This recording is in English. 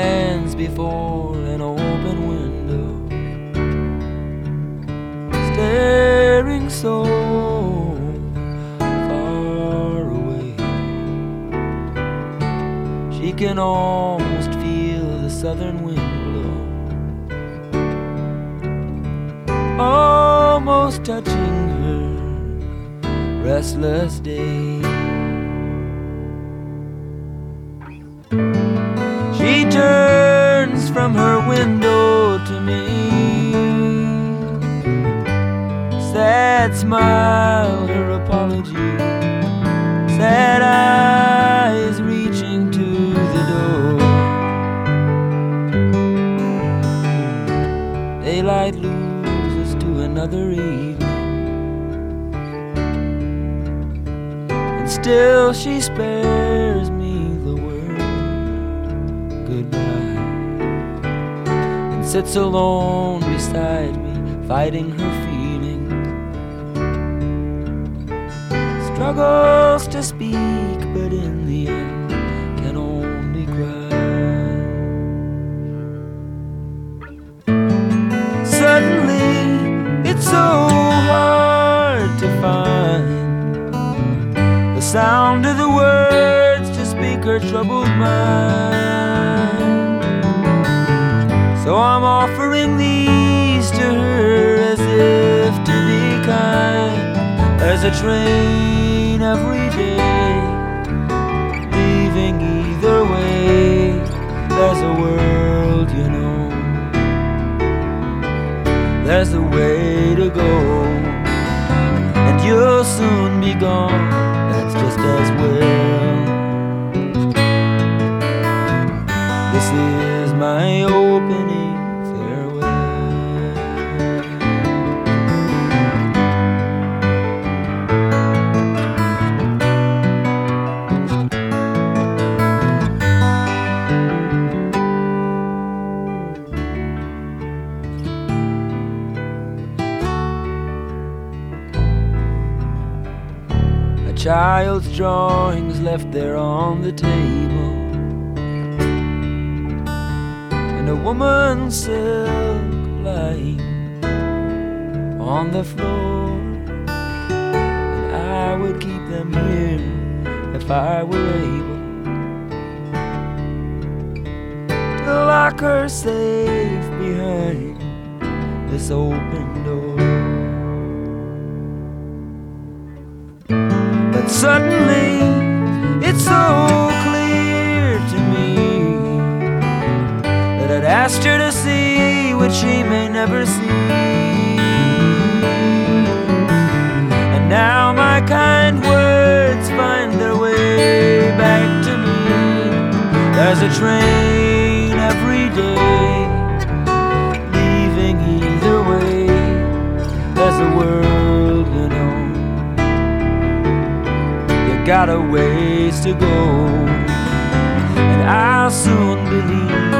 stands before an open window, staring so far away. She can almost feel the southern wind blow, almost touching her restless day. She turns from her window to me, sad smile, her apology, sad eyes reaching to the door. Daylight loses to another evening, and still she spares me the word goodbye, and sits alone beside me, fighting her feelings, struggles to speak, but in the end can only cry. Suddenly it's so hard to find the sound of the words to speak her troubled mind. So I'm offering these to her as if to be kind. There's a train every day leaving either way. There's a world, you know, there's a way to go, and you'll soon be gone, that's just as well. This is my opening farewell. A child's drawings left there on the table, and a woman's silk lying on the floor, and I would keep them here if I were able to lock her safe behind this open door. But suddenly it's so clear to me that I'd asked her to see what she may never see, and now my kind words find their way back to me. There's a train every day leaving either way. There's a world, you know, got a ways to go, and I'll soon believe